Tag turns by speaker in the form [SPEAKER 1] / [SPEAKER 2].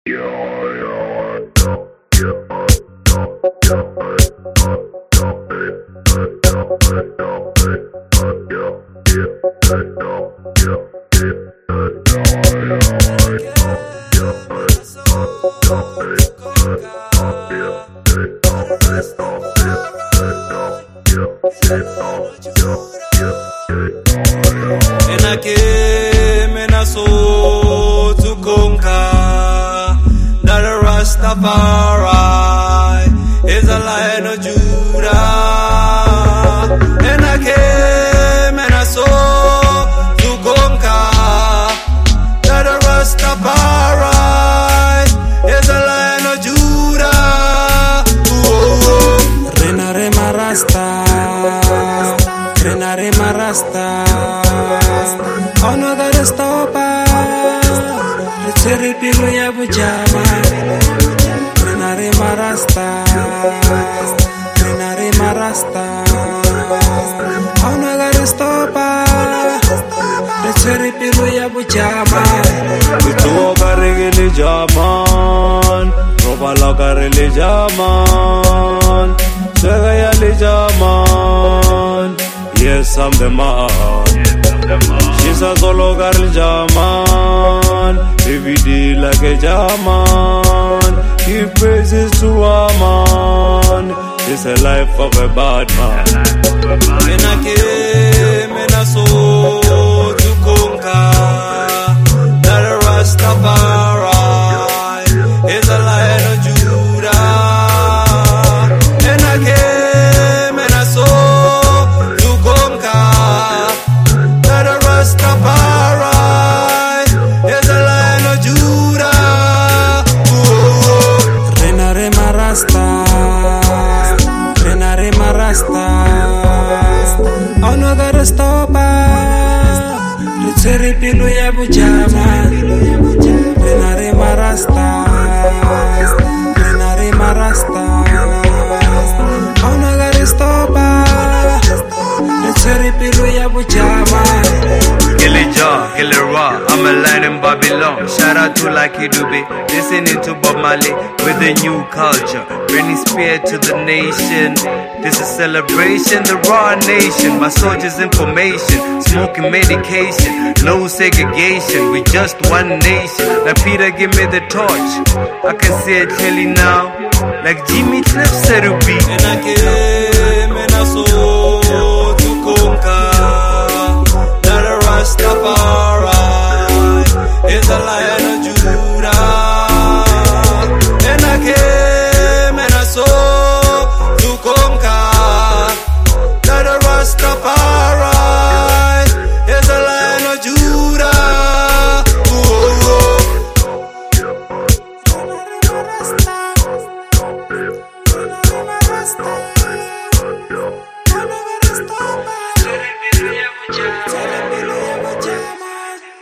[SPEAKER 1] And I came and I saw to conquer that a Rastafari is a Lion of Judah. And I came and I saw to conquer that a Rastafari is a Lion of Judah. Rena Rema Rasta, Rena Rema Rasta. Oh no, gotta stop us. Cherry pilu ya bujama. Rena Rema Rasta, Rena Rema Rasta. Oh no, gotta stop us. Cherry pilu ya bujama. Tuo karigili jaman, roba la karili jaman, sega ya li jaman. Yes, I'm the man. She's a solo girl Jaman, every day like a Jaman. Give praises to a man. It's a life of a bad man. And I came and I saw to conquer that a Rastafari is a Lion of Judah. And I came and I saw Rastafari is a Lion of Judah. Rena Rema Rasta, Rena Rema Rasta. Oh no, gotta stop us. Cherry pilu ya bujama. Rena Rema Rasta, Rena Rema Rasta. Oh no, gotta stop us. Cherry pilu ya bujama. Killer Raw, I'm a lion in Babylon. Shout out to Lucky Dube, listening to Bob Marley with a new culture, bringing spirit to the nation. This is celebration, the Raw nation. My soldiers' information, smoking medication, no segregation. We just one nation. Now Peter, give me the torch. I can see it clearly now, like Jimmy Cliff said it would be. And I came and I saw to conquer. Rastafari is a Lion of Judah.